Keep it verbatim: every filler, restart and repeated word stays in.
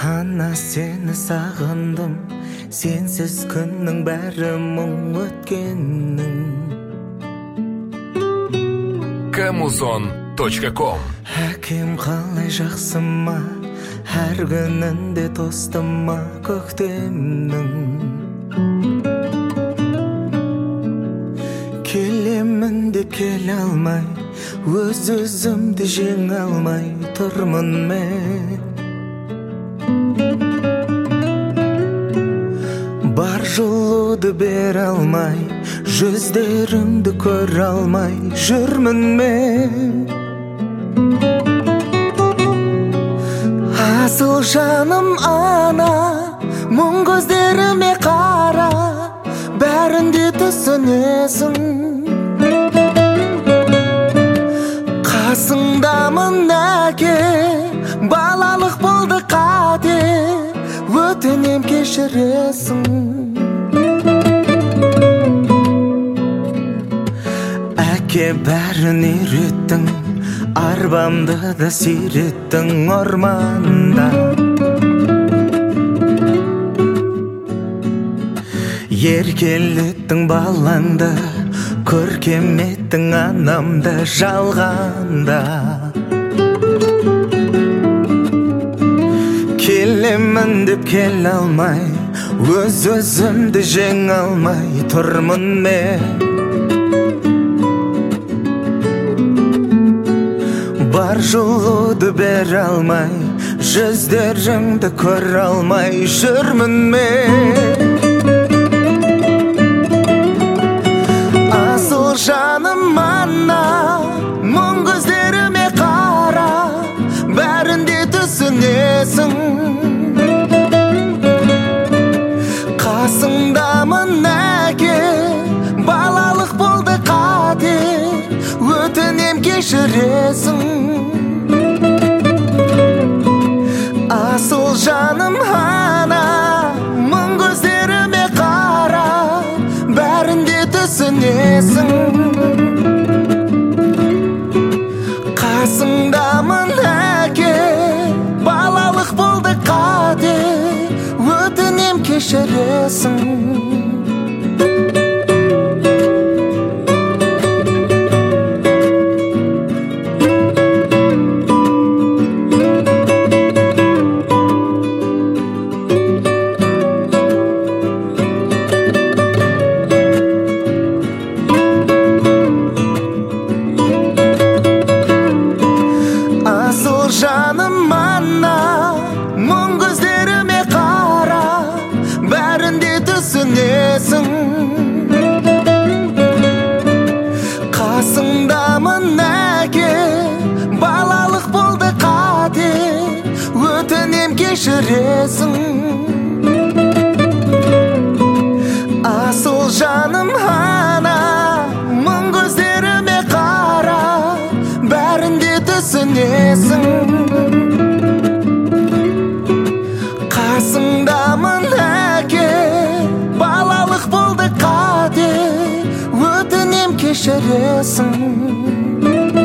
Ана сені сағындым, сенсіз күннің бәрі мұң өткеннің. камузон точка ком. Әкем қалай жақсыма, әр күнінде тостыма көктемнің. Келемін деп келе алмай, өз өзімді жеңе алмай тұрмын мен. Бар жылуды бере алмай, жүздеріңді көре алмай жүрмін мен. Асыл жаным ана, мұң көздеріме қара, бәрінде түсінесің. Қасыңдамын әке, балалық болды қате, өтінем кешіресің. Әке бәрін үйреттің, арбамды да сүйреттің орманда. Еркелеттің балаңды, көркеметтің анамды жалғанда. Келемін деп келе алмай, өз өзімді жеңе алмай тұрмын мен. Бар жылуды бере алмай, жүздеріңді көре алмай жүрмін мен. Асыл жаным ана, мұң көздеріме қара, бәрінде түсінесің. Қасыңдамын әке, балалық болды қате, өтінем кешіресің. Асыл жаным ана, мұң көздеріме қара, бәрінде түсінесің. Қасыңдамын әке, балалық болды қате, өтінем кешіресің. Жаным ана, мұң көздеріме қара, бәрінде түсінесің. Қасыңдамын әке, балалық болды қате, өтінем кешіресің. Асыл жаным ана, мұң көздеріме қара, бәрінде түсінесің. Қасыңдамын әке, балалық болды қате, өтінем кешіресің.